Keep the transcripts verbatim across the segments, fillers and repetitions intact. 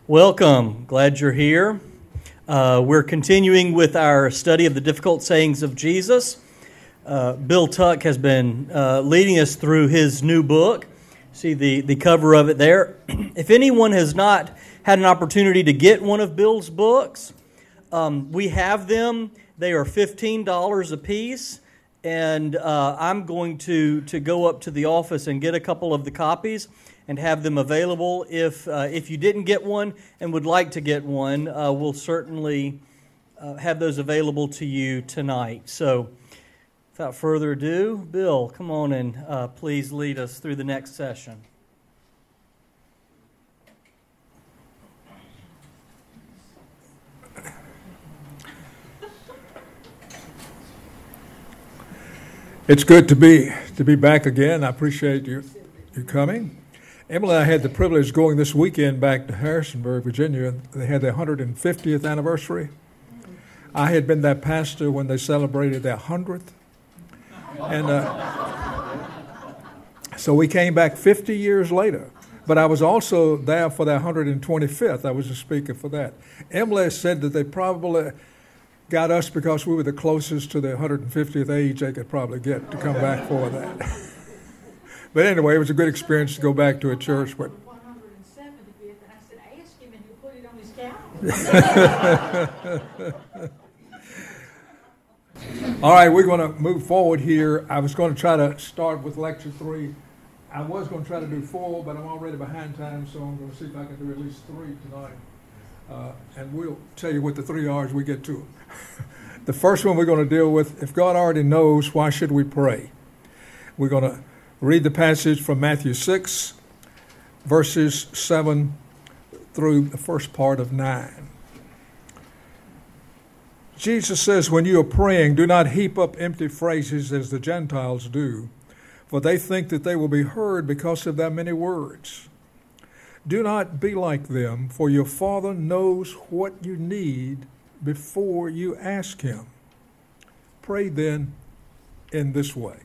Welcome. Glad you're here. Uh, we're continuing with our study of the difficult sayings of Jesus. Uh, Bill Tuck has been uh, leading us through his new book. See the, the cover of it there. If anyone has not had an opportunity to get one of Bill's books, um, we have them. They are fifteen dollars a piece, and uh, I'm going to, to go up to the office and get a couple of the copies and have them available. If uh, if you didn't get one and would like to get one, uh, we'll certainly uh, have those available to you tonight. So without further ado, Bill, come on and uh, please lead us through the next session. It's good to be to be back again. I appreciate you you coming. Emily and I had the privilege of going this weekend back to Harrisonburg, Virginia. They had their one hundred fiftieth anniversary. I had been that pastor when they celebrated their one hundredth. And uh, so we came back fifty years later. But I was also there for their one hundred twenty-fifth. I was a speaker for that. Emily said that they probably got us because we were the closest to the one hundred fiftieth age they could probably get to come back for that. But anyway, it was a good experience to go back to a church. But one hundred seventy-fifth, and I said, ask him, and he'll put it on his calendar. All right, we're going to move forward here. I was going to try to start with lecture three. I was going to try to do four, but I'm already behind time, so I'm going to see if I can do at least three tonight. Uh, and we'll tell you what the three are as we get to them. The first one we're going to deal with, if God already knows, why should we pray? We're going to read the passage from Matthew six, verses seven through the first part of nine. Jesus says, when you are praying, do not heap up empty phrases as the Gentiles do, for they think that they will be heard because of their many words. Do not be like them, for your Father knows what you need before you ask Him. Pray then in this way.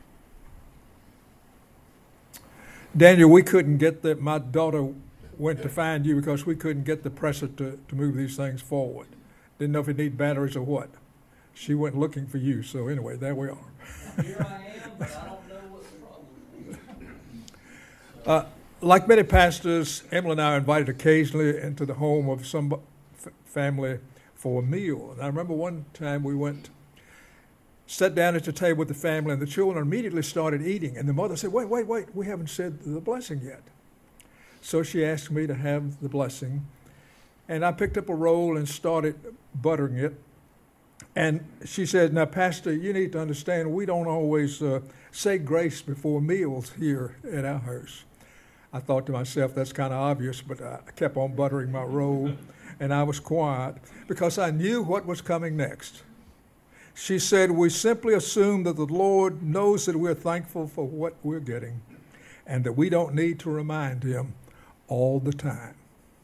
Daniel, we couldn't get that. My daughter went to find you because we couldn't get the presser to, to move these things forward. Didn't know if it needed batteries or what. She went looking for you. So anyway, there we are. Here I am, but I don't know what's the problem. uh, like many pastors, Emily and I are invited occasionally into the home of some f- family for a meal. And I remember one time we went, sat down at the table with the family, and the children immediately started eating. And the mother said, wait, wait, wait, we haven't said the blessing yet. So she asked me to have the blessing. And I picked up a roll and started buttering it. And she said, now, Pastor, you need to understand we don't always uh, say grace before meals here at our house. I thought to myself, that's kind of obvious, but I kept on buttering my roll, and I was quiet because I knew what was coming next. She said, we simply assume that the Lord knows that we're thankful for what we're getting and that we don't need to remind Him all the time.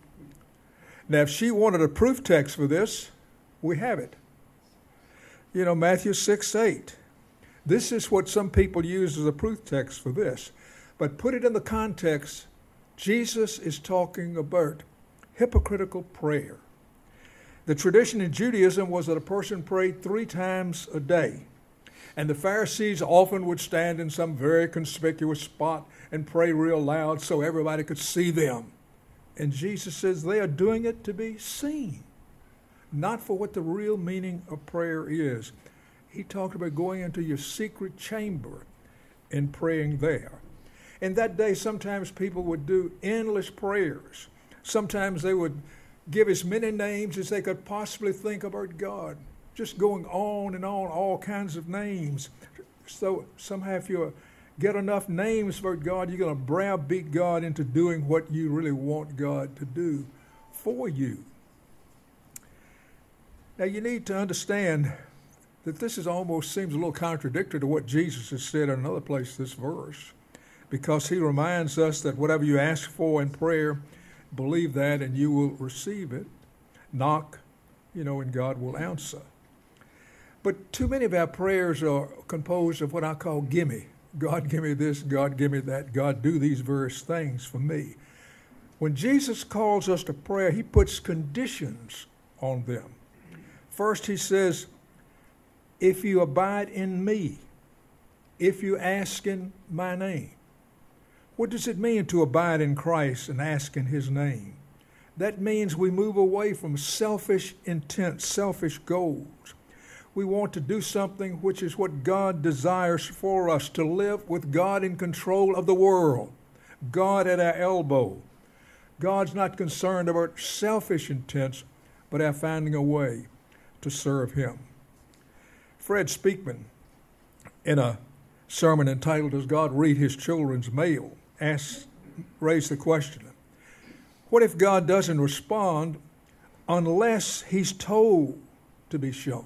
Now, if she wanted a proof text for this, we have it. You know, Matthew six eight. This is what some people use as a proof text for this. But put it in the context, Jesus is talking about hypocritical prayer. The tradition in Judaism was that a person prayed three times a day. And the Pharisees often would stand in some very conspicuous spot and pray real loud so everybody could see them. And Jesus says they are doing it to be seen, not for what the real meaning of prayer is. He talked about going into your secret chamber and praying there. In that day, sometimes people would do endless prayers. Sometimes they would give as many names as they could possibly think about God, just going on and on, all kinds of names. So somehow if you get enough names for God, you're going to browbeat God into doing what you really want God to do for you. Now you need to understand that this is almost seems a little contradictory to what Jesus has said in another place, this verse, because he reminds us that whatever you ask for in prayer, believe that and you will receive it. Knock, you know, and God will answer. But too many of our prayers are composed of what I call gimme. God, give me this. God, give me that. God, do these various things for me. When Jesus calls us to prayer, he puts conditions on them. First, he says, if you abide in me, if you ask in my name. What does it mean to abide in Christ and ask in his name? That means we move away from selfish intent, selfish goals. We want to do something which is what God desires for us, to live with God in control of the world, God at our elbow. God's not concerned about selfish intents, but our finding a way to serve him. Fred Speakman, in a sermon entitled, Does God Read His Children's Mail?, asked, raised the question, what if God doesn't respond unless he's told to be shown?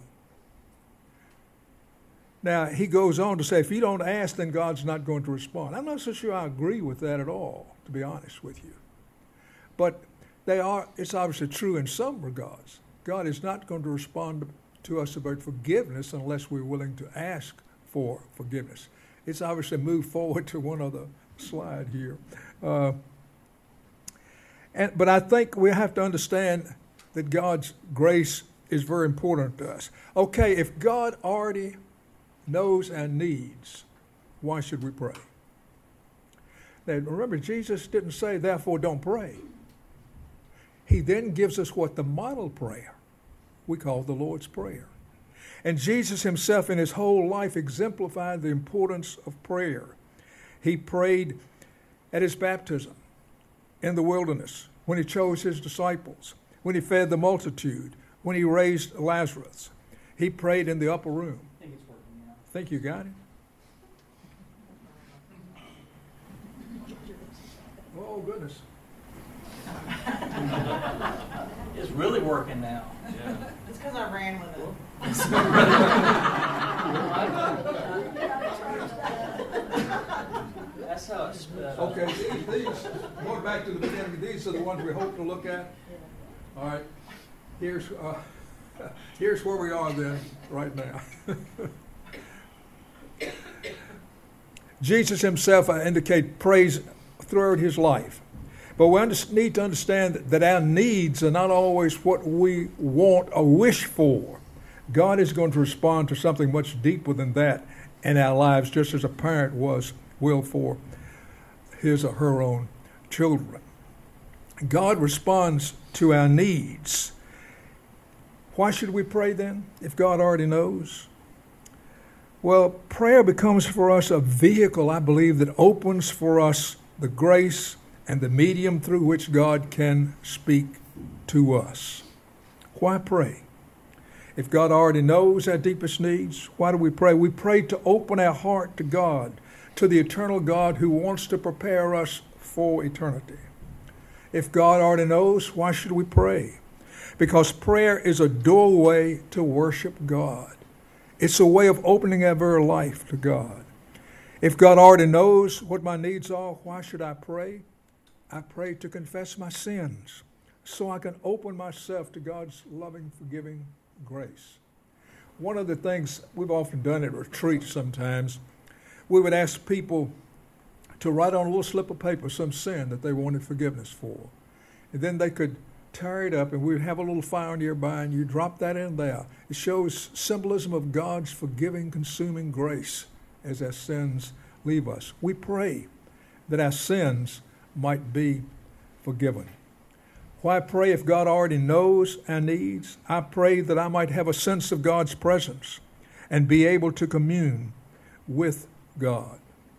Now, he goes on to say, if you don't ask, then God's not going to respond. I'm not so sure I agree with that at all, to be honest with you. But they are, it's obviously true in some regards. God is not going to respond to us about forgiveness unless we're willing to ask for forgiveness. It's obviously moved forward to one other slide here. Uh, and, but I think we have to understand that God's grace is very important to us. Okay, if God already knows our needs, why should we pray? Now, remember, Jesus didn't say, therefore, don't pray. He then gives us what the model prayer we call the Lord's Prayer. And Jesus himself in his whole life exemplified the importance of prayer. He prayed at his baptism in the wilderness, when he chose his disciples, when he fed the multitude, when he raised Lazarus. He prayed in the upper room. I think it's working now. Think you got it? Oh, goodness. It's really working now. Yeah. It's because I ran with it. That's how it's. Uh, Okay, these, these, going back to the beginning, these are the ones we hope to look at. All right, here's, uh, here's where we are then, right now. Jesus himself, I indicate, prays throughout his life. But we under, need to understand that our needs are not always what we want or wish for. God is going to respond to something much deeper than that in our lives, just as a parent was will for his or her own children. God responds to our needs. Why should we pray then, if God already knows? Well, prayer becomes for us a vehicle, I believe, that opens for us the grace and the medium through which God can speak to us. Why pray? If God already knows our deepest needs, why do we pray? We pray to open our heart to God, to the eternal God who wants to prepare us for eternity. If God already knows, why should we pray? Because prayer is a doorway to worship God. It's a way of opening our very life to God. If God already knows what my needs are, why should I pray? I pray to confess my sins so I can open myself to God's loving, forgiving grace. One of the things we've often done at retreats sometimes, we would ask people to write on a little slip of paper some sin that they wanted forgiveness for. And then they could tear it up and we'd have a little fire nearby and you drop that in there. It shows symbolism of God's forgiving, consuming grace as our sins leave us. We pray that our sins might be forgiven. Why pray if God already knows our needs? I pray that I might have a sense of God's presence and be able to commune with God.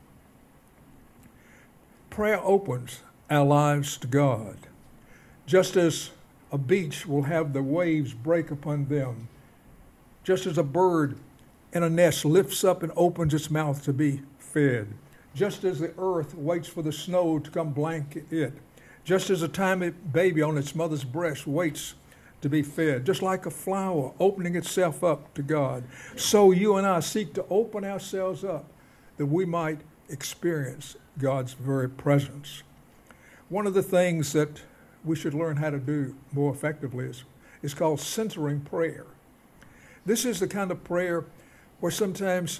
Prayer opens our lives to God. Just as a beach will have the waves break upon them, just as a bird in a nest lifts up and opens its mouth to be fed, just as the earth waits for the snow to come blanket it, just as a tiny baby on its mother's breast waits to be fed, just like a flower opening itself up to God, so you and I seek to open ourselves up that we might experience God's very presence. One of the things that we should learn how to do more effectively is, is called centering prayer. This is the kind of prayer where sometimes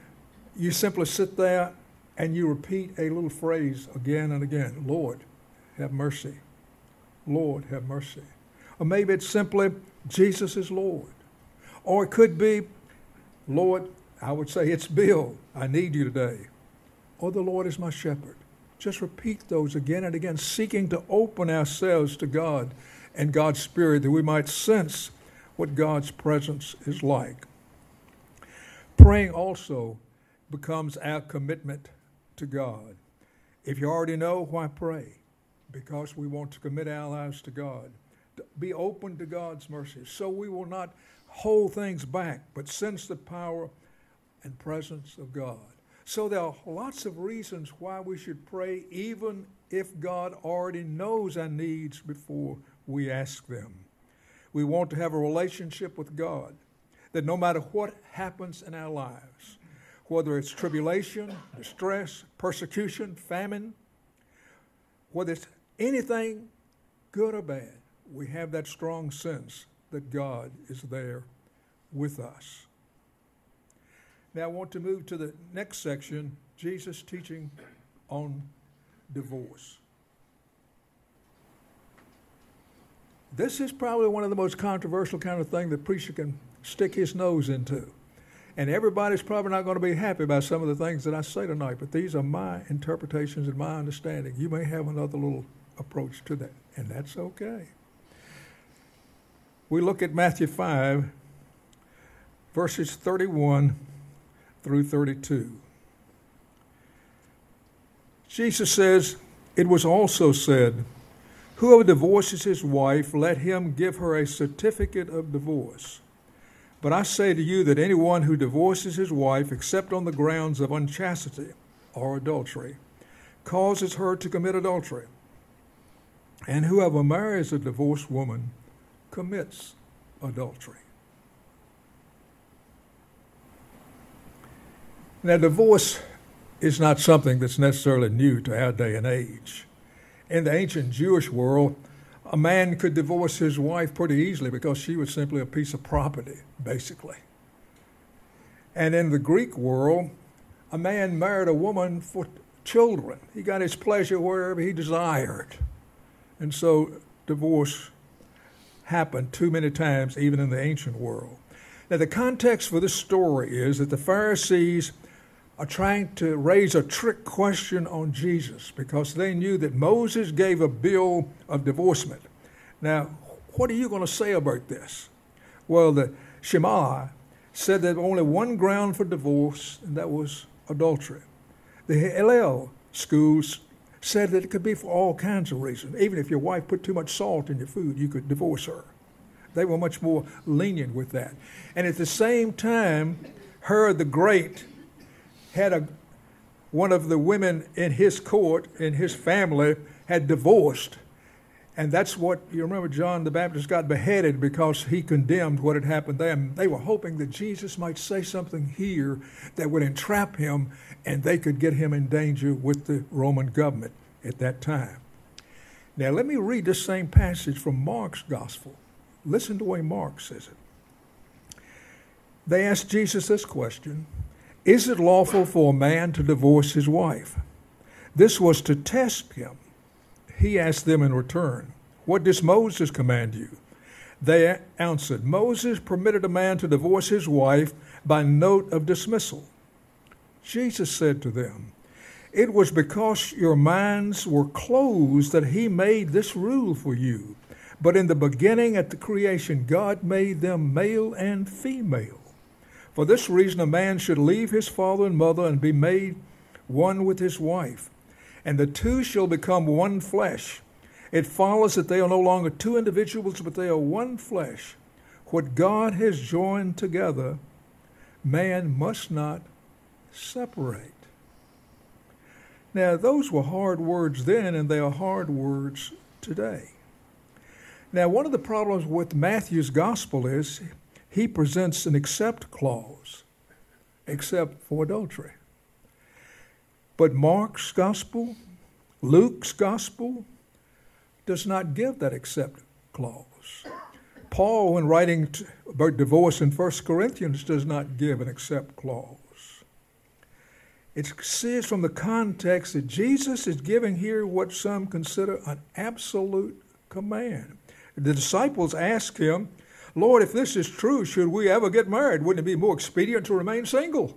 you simply sit there and you repeat a little phrase again and again. Lord, have mercy. Lord, have mercy. Or maybe it's simply, Jesus is Lord. Or it could be, Lord, I would say it's Bill. I need you today. Or the Lord is my shepherd. Just repeat those again and again, seeking to open ourselves to God and God's Spirit that we might sense what God's presence is like. Praying also becomes our commitment to God. If you already know, why pray? Because we want to commit our lives to God. Be open to God's mercy, so we will not hold things back, but sense the power and presence of God. So there are lots of reasons why we should pray, even if God already knows our needs before we ask them. We want to have a relationship with God, that no matter what happens in our lives, whether it's tribulation, distress, persecution, famine, whether it's anything good or bad, we have that strong sense that God is there with us. Now I want to move to the next section, Jesus' teaching on divorce. This is probably one of the most controversial kind of thing the preacher can stick his nose into. And everybody's probably not going to be happy about some of the things that I say tonight, but these are my interpretations and my understanding. You may have another little approach to that, and that's okay. We look at Matthew five, verses thirty-one through thirty-two. Jesus says, "It was also said, whoever divorces his wife, let him give her a certificate of divorce. But I say to you that anyone who divorces his wife, except on the grounds of unchastity or adultery, causes her to commit adultery. And whoever marries a divorced woman commits adultery." Now, divorce is not something that's necessarily new to our day and age. In the ancient Jewish world, a man could divorce his wife pretty easily because she was simply a piece of property, basically. And in the Greek world, a man married a woman for children. He got his pleasure wherever he desired. And so divorce happened too many times, even in the ancient world. Now, the context for this story is that the Pharisees are trying to raise a trick question on Jesus because they knew that Moses gave a bill of divorcement. Now, what are you going to say about this? Well, the Shema said that only one ground for divorce, and that was adultery. The Hillel schools said that it could be for all kinds of reasons. Even if your wife put too much salt in your food, you could divorce her. They were much more lenient with that. And at the same time, Herod the Great had a, one of the women in his court, in his family, had divorced. And that's what, you remember John the Baptist got beheaded because he condemned what had happened there. And they were hoping that Jesus might say something here that would entrap him and they could get him in danger with the Roman government at that time. Now let me read this same passage from Mark's gospel. Listen to the way Mark says it. They asked Jesus this question: "Is it lawful for a man to divorce his wife?" This was to test him. He asked them in return, "What does Moses command you?" They answered, "Moses permitted a man to divorce his wife by note of dismissal." Jesus said to them, "It was because your minds were closed that he made this rule for you. But in the beginning, at the creation, God made them male and female. For this reason, a man should leave his father and mother and be made one with his wife, and the two shall become one flesh. It follows that they are no longer two individuals, but they are one flesh. What God has joined together, man must not separate." Now, those were hard words then, and they are hard words today. Now, one of the problems with Matthew's gospel is he presents an except clause, except for adultery. But Mark's gospel, Luke's gospel, does not give that except clause. Paul, when writing about divorce in First Corinthians, does not give an except clause. It says from the context that Jesus is giving here what some consider an absolute command. The disciples asked him, Lord, if this is true, should we ever get married? Wouldn't it be more expedient to remain single?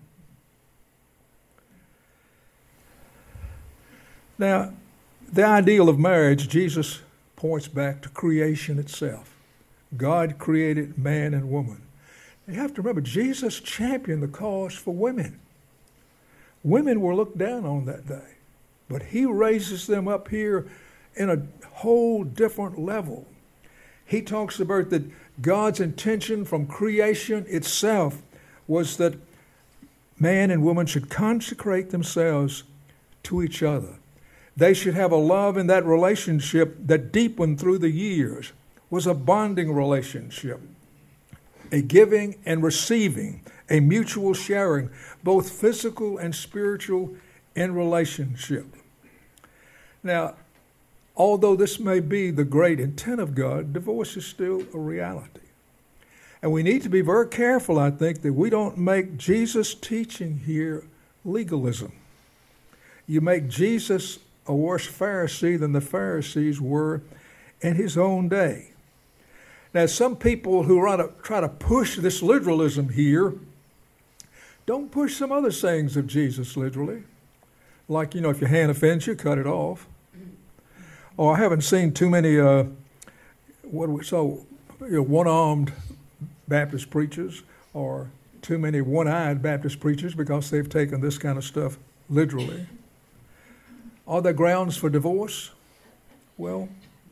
Now, the ideal of marriage, Jesus points back to creation itself. God created man and woman. You have to remember, Jesus championed the cause for women. Women were looked down on that day, but he raises them up here in a whole different level. He talks about that God's intention from creation itself was that man and woman should consecrate themselves to each other. They should have a love in that relationship that deepened through the years, was a bonding relationship, a giving and receiving, a mutual sharing, both physical and spiritual in relationship. Now, although this may be the great intent of God, divorce is still a reality. And we need to be very careful, I think, that we don't make Jesus' teaching here legalism. You make Jesus a worse Pharisee than the Pharisees were in his own day. Now, some people who try to push this literalism here don't push some other sayings of Jesus literally. Like, you know, if your hand offends you, cut it off. Or I haven't seen too many, uh, what do we so, you know, one-armed Baptist preachers or too many one-eyed Baptist preachers because they've taken this kind of stuff literally. Are there grounds for divorce? Well,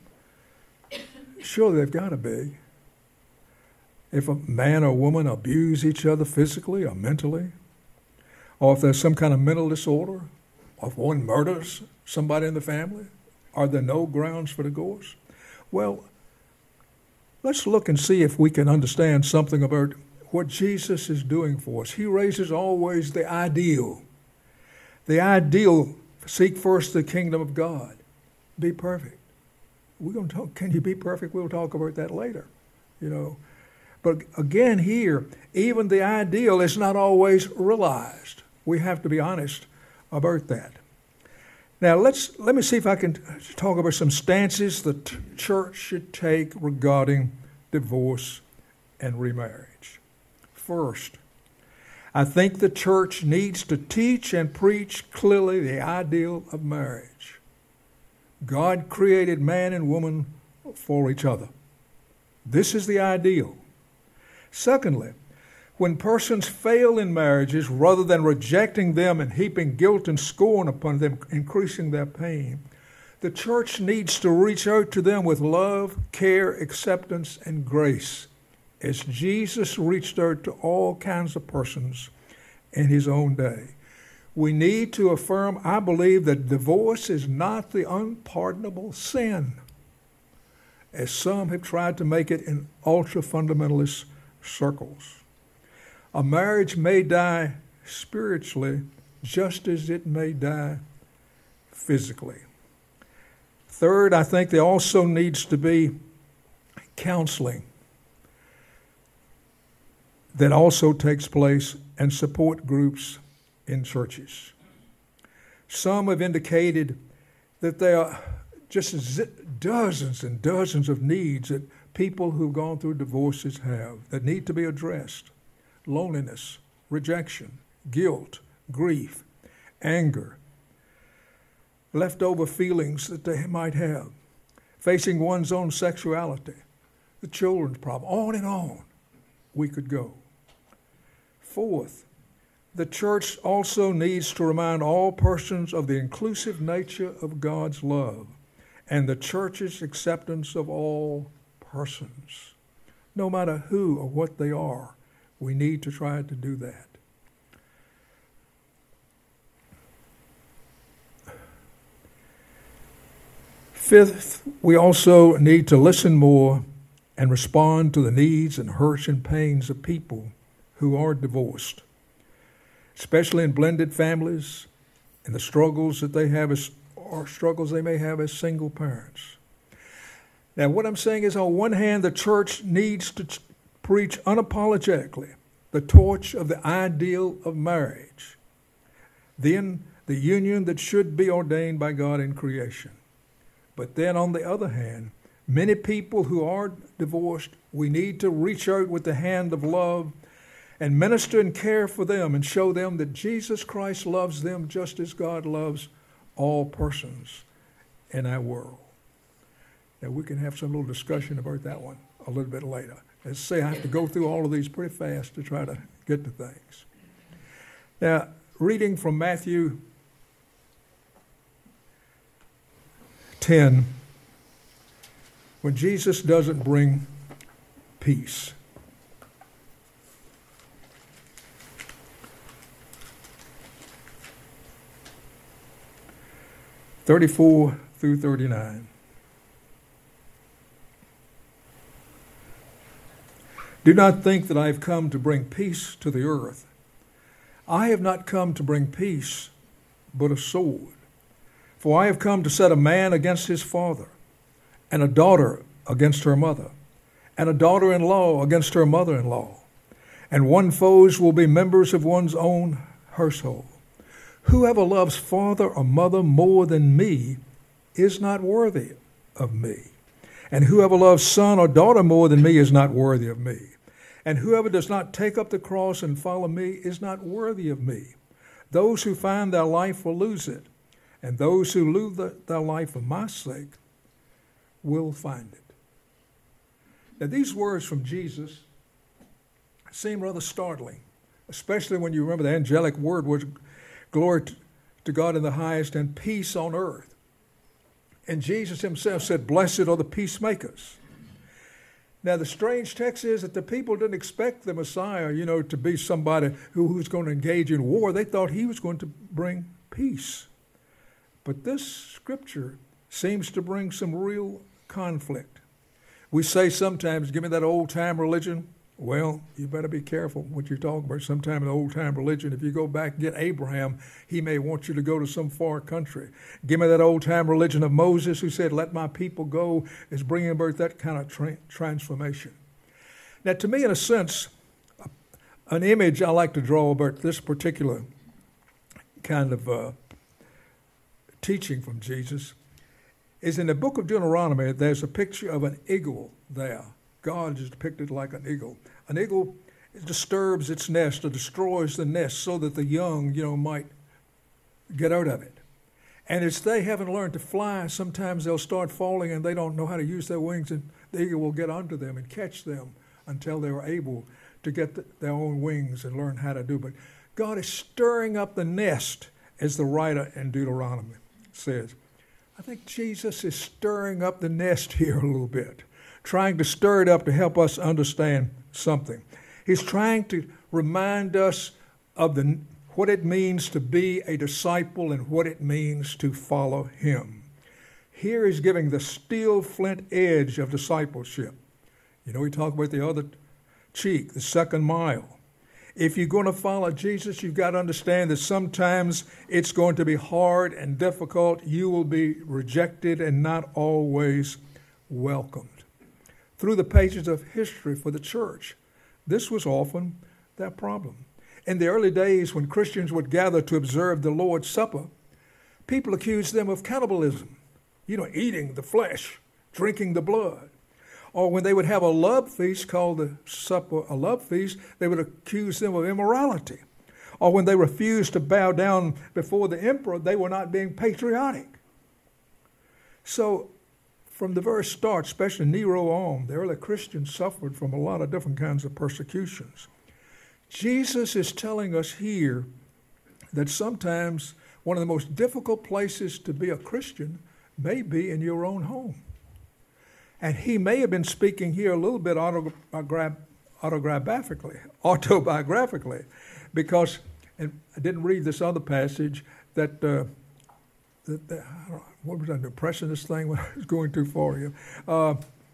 sure they've got to be. If a man or woman abuse each other physically or mentally, or if there's some kind of mental disorder, or if one murders somebody in the family, are there no grounds for divorce? Well, let's look and see if we can understand something about what Jesus is doing for us. He raises always the ideal. The ideal, seek first the kingdom of God. Be perfect. We're going to talk, can you be perfect? We'll talk about that later, you know. But again here, even the ideal is not always realized. We have to be honest about that. Now, let's let me see if I can talk about some stances the t- church should take regarding divorce and remarriage. First, I think the church needs to teach and preach clearly the ideal of marriage. God created man and woman for each other. This is the ideal. Secondly, when persons fail in marriages, rather than rejecting them and heaping guilt and scorn upon them, increasing their pain, the church needs to reach out to them with love, care, acceptance, and grace, as Jesus reached out to all kinds of persons in his own day. We need to affirm, I believe, that divorce is not the unpardonable sin, as some have tried to make it in ultra-fundamentalist circles. A marriage may die spiritually just as it may die physically. Third, I think there also needs to be counseling that also takes place and support groups in churches. Some have indicated that there are just dozens and dozens of needs that people who've gone through divorces have that need to be addressed. Loneliness, rejection, guilt, grief, anger, leftover feelings that they might have, facing one's own sexuality, the children's problem, on and on we could go. Fourth, the church also needs to remind all persons of the inclusive nature of God's love and the church's acceptance of all persons. No matter who or what they are, we need to try to do that. Fifth, we also need to listen more and respond to the needs and hurts and pains of people who are divorced, especially in blended families and the struggles that they have as, or struggles they may have as single parents. Now, what I'm saying is, on one hand, the church needs to ch- preach unapologetically the torch of the ideal of marriage. then the union that should be ordained by God in creation. But then on the other hand, many people who are divorced, we need to reach out with the hand of love and minister and care for them and show them that Jesus Christ loves them just as God loves all persons in our world. Now, we can have some little discussion about that one a little bit later. As I say, I have to go through all of these pretty fast to try to get to things. Now, reading from Matthew ten, when Jesus doesn't bring peace. thirty-four through thirty-nine. Do not think that I have come to bring peace to the earth. I have not come to bring peace, but a sword. For I have come to set a man against his father, and a daughter against her mother, and a daughter-in-law against her mother-in-law. And one foes will be members of one's own household. Whoever loves father or mother more than me is not worthy of me. And whoever loves son or daughter more than me is not worthy of me. And whoever does not take up the cross and follow me is not worthy of me. Those who find their life will lose it, and those who lose their life for my sake will find it. Now, these words from Jesus seem rather startling, especially when you remember the angelic word was glory to God in the highest and peace on earth. And Jesus himself said, blessed are the peacemakers. Now, the strange text is that the people didn't expect the Messiah, you know, to be somebody who, who's going to engage in war. They thought he was going to bring peace. But this scripture seems to bring some real conflict. We say sometimes, give me that old-time religion. Well, you better be careful what you're talking about. Sometime in the old-time religion, if you go back and get Abraham, he may want you to go to some far country. Give me that old-time religion of Moses who said, let my people go, is bringing about that kind of tra- transformation. Now, to me, in a sense, an image I like to draw about this particular kind of uh, teaching from Jesus is in the book of Deuteronomy, there's a picture of an eagle there. God is depicted like an eagle. An eagle disturbs its nest or destroys the nest so that the young, you know, might get out of it. And as they haven't learned to fly, sometimes they'll start falling and they don't know how to use their wings, and the eagle will get onto them and catch them until they are able to get the, their own wings and learn how to do it. But God is stirring up the nest, as the writer in Deuteronomy says. I think Jesus is stirring up the nest here a little bit, trying to stir it up to help us understand something. He's trying to remind us of the what it means to be a disciple and what it means to follow him. Here he's giving the steel flint edge of discipleship. You know, we talk about the other cheek, the second mile. If you're going to follow Jesus, you've got to understand that sometimes it's going to be hard and difficult. You will be rejected and not always welcomed. Through the pages of history for the church, this was often their problem. In the early days when Christians would gather to observe the Lord's Supper, people accused them of cannibalism, you know, eating the flesh, drinking the blood. Or when they would have a love feast called the supper, a love feast, they would accuse them of immorality. Or when they refused to bow down before the emperor, they were not being patriotic. So from the very start, especially Nero on, the early Christians suffered from a lot of different kinds of persecutions. Jesus is telling us here that sometimes one of the most difficult places to be a Christian may be in your own home. And he may have been speaking here a little bit autogra- autobiographically, autobiographically, because, and I didn't read this other passage, that, uh, that, that I don't know, what was I depressing this thing when I was going too far here? Uh,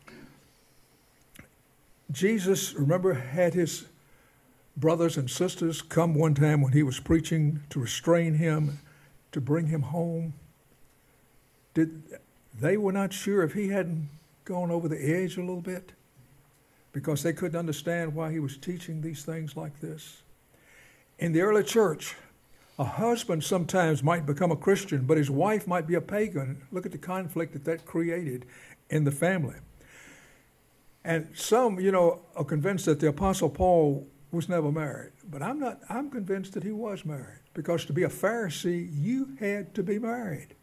Jesus, remember, had his brothers and sisters come one time when he was preaching to restrain him, to bring him home. Did they were not sure if he hadn't gone over the edge a little bit because they couldn't understand why he was teaching these things like this. In the early church, A husband sometimes might become a Christian, but his wife might be a pagan. Look at the conflict that that created in the family. And some, you know, are convinced that the Apostle Paul was never married. But I'm not, I'm convinced that he was married. Because to be a Pharisee, you had to be married.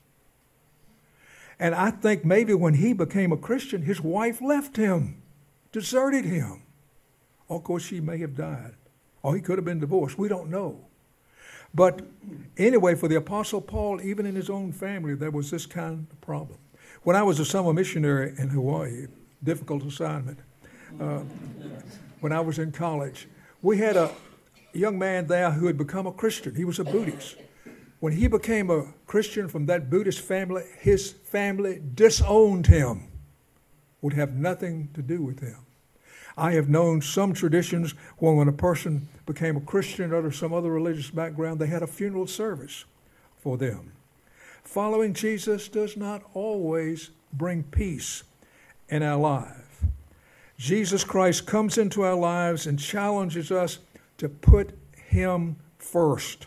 And I think maybe when he became a Christian, his wife left him, deserted him. Of course, she may have died. Or he could have been divorced. We don't know. But anyway, for the Apostle Paul, even in his own family, there was this kind of problem. When I was a summer missionary in Hawaii, difficult assignment, uh, when I was in college, we had a young man there who had become a Christian. He was a Buddhist. When he became a Christian from that Buddhist family, his family disowned him, would have nothing to do with him. I have known some traditions where when a person became a Christian or some other religious background, they had a funeral service for them. Following Jesus does not always bring peace in our life. Jesus Christ comes into our lives and challenges us to put him first.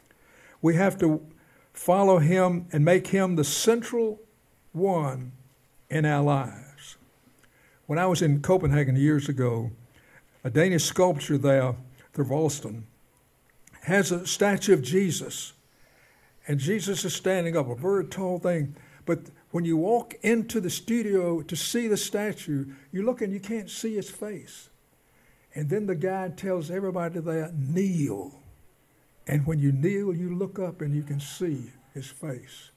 We have to follow him and make him the central one in our lives. When I was in Copenhagen years ago, a Danish sculpture there, Thorvaldsen, has a statue of Jesus. And Jesus is standing up, a very tall thing. But when you walk into the studio to see the statue, you look and you can't see his face. And then the guide tells everybody there, kneel. And when you kneel, you look up and you can see his face.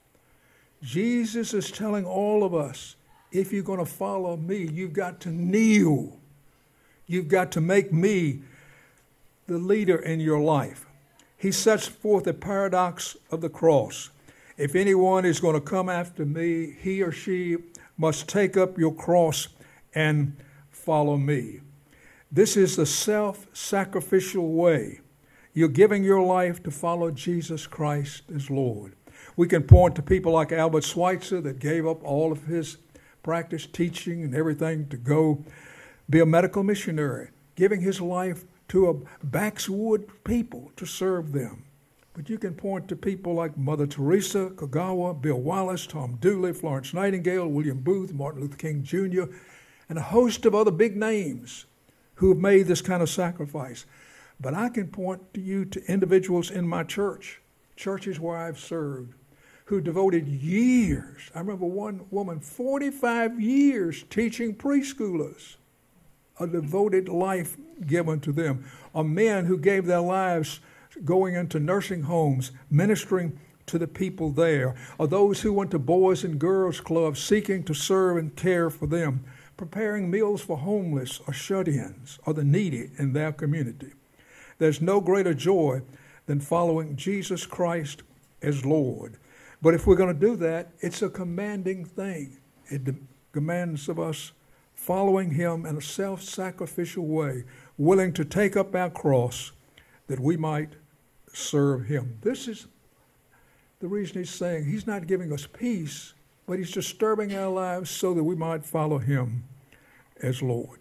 Jesus is telling all of us, if you're going to follow me, you've got to kneel. You've got to make me the leader in your life. He sets forth the paradox of the cross. If anyone is going to come after me, he or she must take up your cross and follow me. This is the self-sacrificial way. You're giving your life to follow Jesus Christ as Lord. We can point to people like Albert Schweitzer that gave up all of his practice, teaching, and everything to go be a medical missionary, giving his life to a backswood people to serve them. But you can point to people like Mother Teresa, Kagawa, Bill Wallace, Tom Dooley, Florence Nightingale, William Booth, Martin Luther King Junior, and a host of other big names who have made this kind of sacrifice. But I can point to you to individuals in my church, churches where I've served, who devoted years. I remember one woman, forty-five years teaching preschoolers, a devoted life given to them. Or men who gave their lives going into nursing homes, ministering to the people there. Or those who went to boys and girls clubs seeking to serve and care for them, preparing meals for homeless or shut-ins or the needy in their community. There's no greater joy than following Jesus Christ as Lord. But if we're going to do that, it's a commanding thing. It de- demands of us following him in a self-sacrificial way, willing to take up our cross that we might serve him. This is the reason he's saying he's not giving us peace, but he's disturbing our lives so that we might follow him as Lord.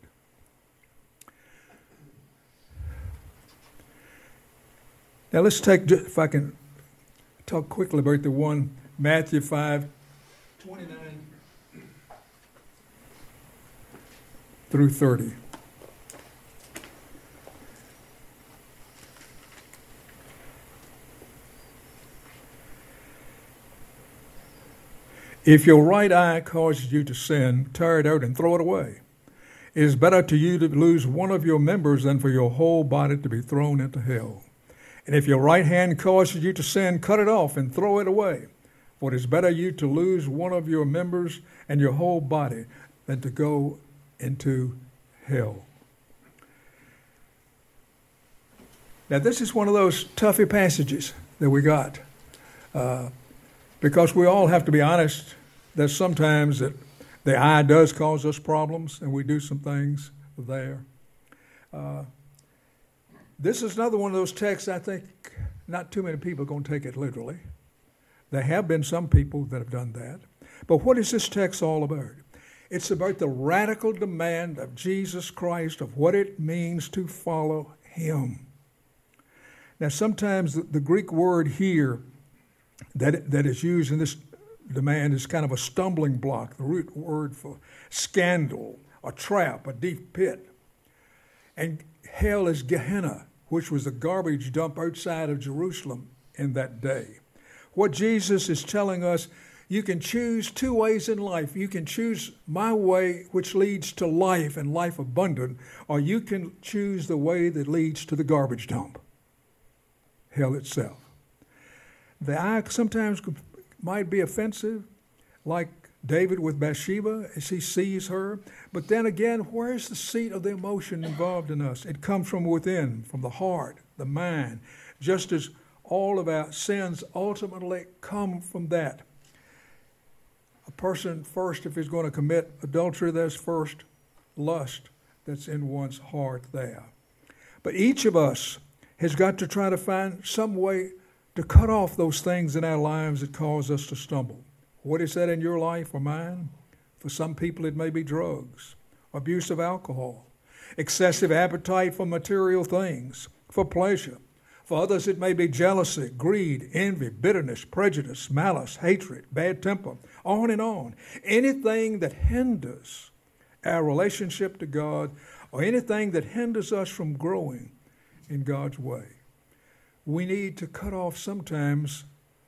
Now let's take, if I can talk quickly about the one, Matthew five, twenty-nine through thirty. If your right eye causes you to sin, tear it out and throw it away. It is better to you to lose one of your members than for your whole body to be thrown into hell. And if your right hand causes you to sin, cut it off and throw it away. For it is better you to lose one of your members and your whole body than to go into hell. Now, this is one of those toughy passages that we got. Uh, because we all have to be honest that sometimes that the eye does cause us problems, and we do some things there. Uh, this is another one of those texts I think not too many people are going to take it literally. There have been some people that have done that. But what is this text all about? It's about the radical demand of Jesus Christ of what it means to follow him. Now, sometimes the, the Greek word here that that is used in this demand is kind of a stumbling block, the root word for scandal, a trap, a deep pit. And hell is Gehenna, which was the garbage dump outside of Jerusalem in that day. What Jesus is telling us, you can choose two ways in life. You can choose my way, which leads to life and life abundant, or you can choose the way that leads to the garbage dump, hell itself. The eye sometimes might be offensive, like David with Bathsheba as he sees her. But then again, where's the seat of the emotion involved in us? It comes from within, from the heart, the mind, just as all of our sins ultimately come from that. A person first, if he's going to commit adultery, there's first lust that's in one's heart there. But each of us has got to try to find some way to cut off those things in our lives that cause us to stumble. What is that in your life or mine? For some people it may be drugs, abuse of alcohol, excessive appetite for material things, for pleasure. For others it may be jealousy, greed, envy, bitterness, prejudice, malice, hatred, bad temper, on and on. Anything that hinders our relationship to God or anything that hinders us from growing in God's way. We need to cut off sometimes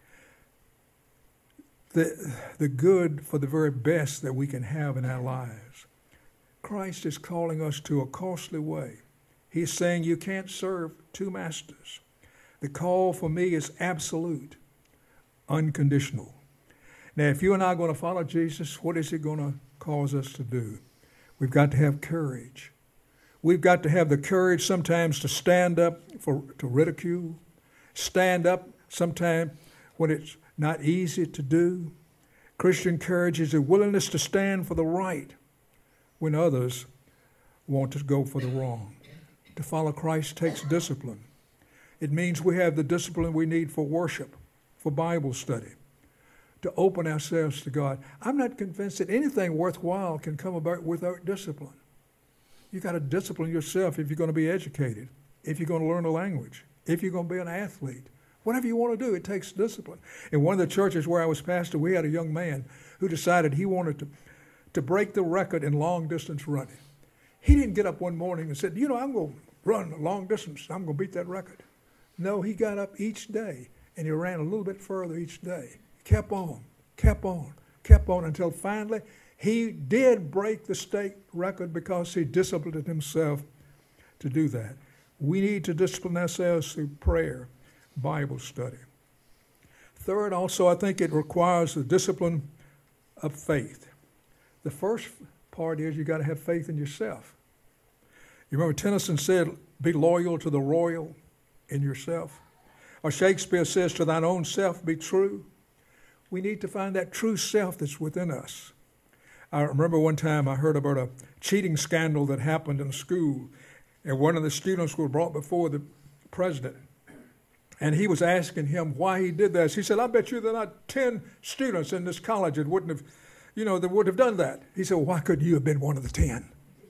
the, the good for the very best that we can have in our lives. Christ is calling us to a costly way. He's saying you can't serve two masters. The call for me is absolute, unconditional. Now, if you and I are going to follow Jesus, what is he going to cause us to do? We've got to have courage. We've got to have the courage sometimes to stand up for to ridicule, stand up sometimes when it's not easy to do. Christian courage is a willingness to stand for the right when others want to go for the wrong. To follow Christ takes discipline. It means we have the discipline we need for worship, for Bible study, to open ourselves to God. I'm not convinced that anything worthwhile can come about without discipline. You've got to discipline yourself if you're going to be educated, if you're going to learn a language, if you're going to be an athlete. Whatever you want to do, it takes discipline. In one of the churches where I was pastor, we had a young man who decided he wanted to, to break the record in long-distance running. He didn't get up one morning and said, you know, I'm going to run a long distance. I'm going to beat that record. No, he got up each day, and he ran a little bit further each day. Kept on, kept on, kept on, until finally he did break the state record because he disciplined himself to do that. We need to discipline ourselves through prayer, Bible study. Third, also, I think it requires the discipline of faith. The first part is you got to have faith in yourself. You remember Tennyson said, be loyal to the royal in yourself. Or Shakespeare says, to thine own self be true. We need to find that true self that's within us. I remember one time I heard about a cheating scandal that happened in school, and one of the students was brought before the president. And he was asking him why he did this. He said, I bet you there are not ten students in this college that wouldn't have, you know, that would have done that. He said, well, why couldn't you have been one of the ten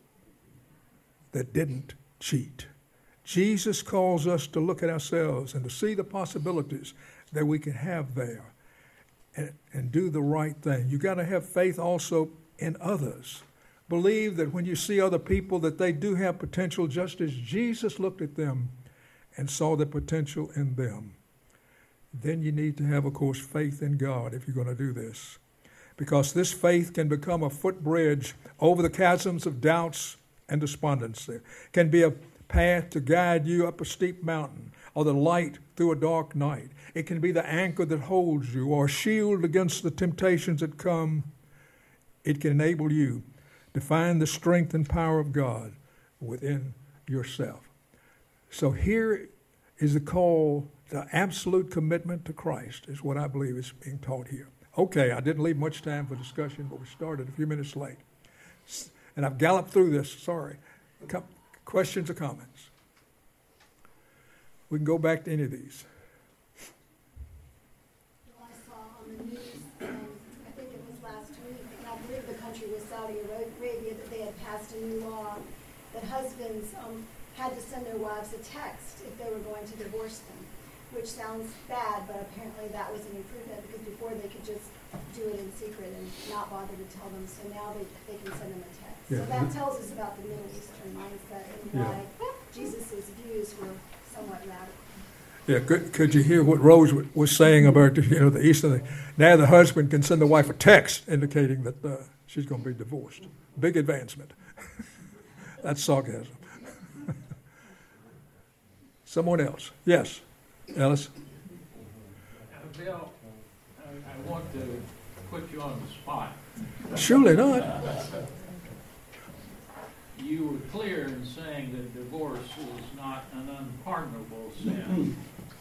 that didn't cheat? Jesus calls us to look at ourselves and to see the possibilities that we can have there and, and do the right thing. You've got to have faith also in others. Believe that when you see other people that they do have potential just as Jesus looked at them and saw the potential in them. Then you need to have, of course, faith in God if you're going to do this. Because this faith can become a footbridge over the chasms of doubts and despondency. Can be a path to guide you up a steep mountain, or the light through a dark night. It can be the anchor that holds you, or a shield against the temptations that come. It can enable you to find the strength and power of God within yourself. So here is the call to absolute commitment to Christ, is what I believe is being taught here. Okay, I didn't leave much time for discussion, but we started a few minutes late. And I've galloped through this, sorry. Com- questions or comments? We can go back to any of these. Well, I saw on the news, um, I think it was last week, and I believe the country was Saudi Arabia, that they had passed a new law that husbands um, had to send their wives a text if they were going to divorce them, which sounds bad, but apparently that was an improvement because before they could just do it in secret and not bother to tell them. So now they, they can send them a text. Yeah. So that tells us about the Middle Eastern mindset and why Jesus' views were somewhat radical. Yeah, could, could you hear what Rose w- was saying about, you know, the Eastern thing? Now the husband can send the wife a text indicating that uh, she's going to be divorced. Big advancement. That's sarcasm. Someone else. Yes, Ellis. Uh, Bill, I, I want to put you on the spot. Surely not. You were clear in saying that divorce is not an unpardonable sin.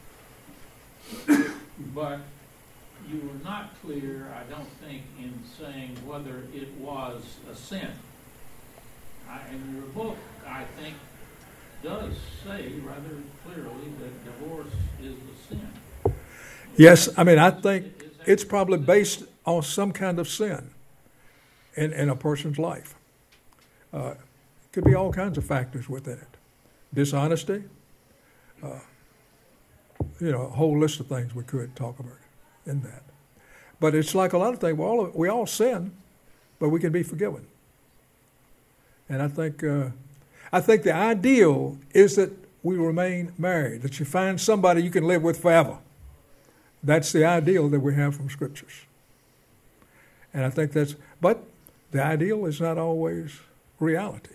But you were not clear, I don't think, in saying whether it was a sin. I, and your book, I think, does say rather clearly that divorce is a sin. Yes, I mean, I think it's probably based on some kind of sin in, in a person's life. Uh, could be all kinds of factors within it. Dishonesty, uh, you know, a whole list of things we could talk about in that. But it's like a lot of things, we all, we all sin, but we can be forgiven. And I think, uh, I think the ideal is that we remain married, that you find somebody you can live with forever. That's the ideal that we have from Scriptures. And I think that's, but the ideal is not always reality.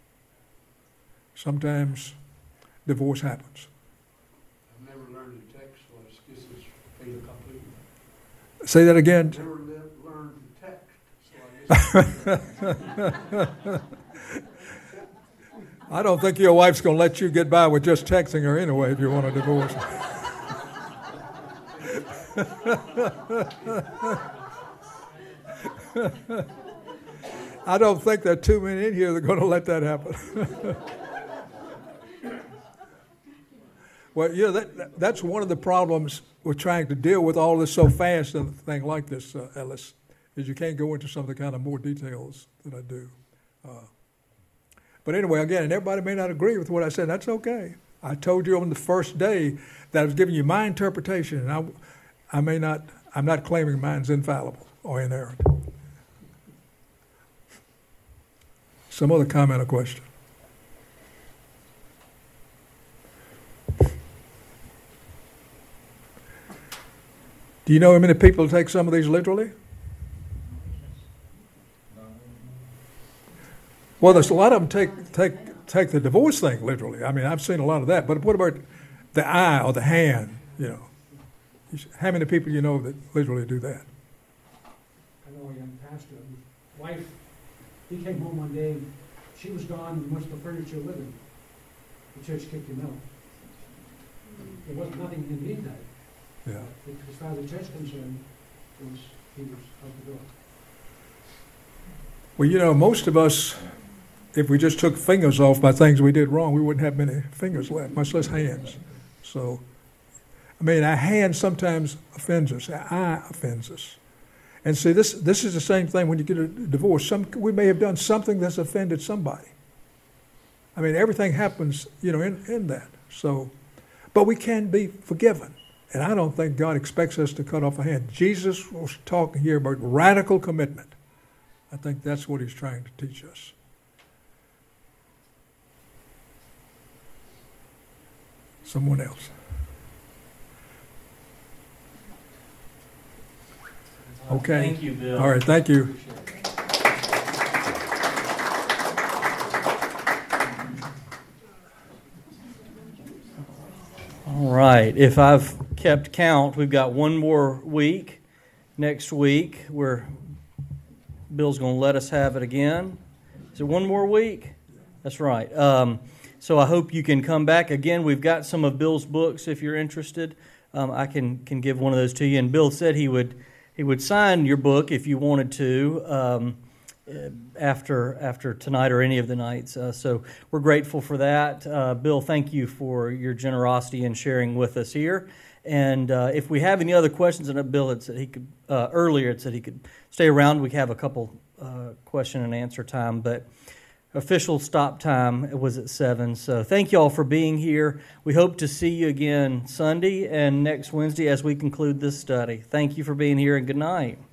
Sometimes divorce happens. I've never learned to text, so I just guess it's fait accompli. Say that again. Never le- learned to text, so I guess. I don't think your wife's going to let you get by with just texting her anyway if you want a divorce. I don't think there are too many in here that are going to let that happen. Well, you know, that, that's one of the problems with trying to deal with all this so fast and a thing like this, uh, Ellis, is you can't go into some of the kind of more details that I do. Uh, but anyway, again, and everybody may not agree with what I said. That's okay. I told you on the first day that I was giving you my interpretation, and I, I may not, I'm not claiming mine's infallible or inerrant. Some other comment or question? Do you know how many people take some of these literally? Well, there's a lot of them take take take the divorce thing literally. I mean, I've seen a lot of that. But what about the eye or the hand? You know, how many people you know that literally do that? I know a young pastor, whose wife, he came home one day, she was gone, and most of the furniture with him. The church kicked him out. There wasn't nothing in the meantime. Yeah. As far as the church concerned, it was, he was out the door. Well, you know, most of us, if we just took fingers off by things we did wrong, we wouldn't have many fingers left, much less hands. So, I mean, our hand sometimes offends us. Our eye offends us. And see, this this is the same thing when you get a divorce. Some, we may have done something that's offended somebody. I mean, everything happens, you know, in, in that. So, but we can be forgiven. And I don't think God expects us to cut off a hand. Jesus was talking here about radical commitment. I think that's what he's trying to teach us. Someone else. Okay. Thank you, Bill. All right, thank you. All right. If I've kept count, we've got one more week. Next week, where Bill's going to let us have it again. Is it one more week? That's right. Um, so I hope you can come back. Again, we've got some of Bill's books if you're interested. Um, I can, can give one of those to you. And Bill said he would he would sign your book if you wanted to um, after after tonight or any of the nights. Uh, so we're grateful for that. Uh, Bill, thank you for your generosity in sharing with us here. And uh, if we have any other questions, and Bill had said he could uh, earlier, it said he could stay around. We have a couple uh, question and answer time, but official stop time was at seven. So thank you all for being here. We hope to see you again Sunday and next Wednesday as we conclude this study. Thank you for being here, and good night.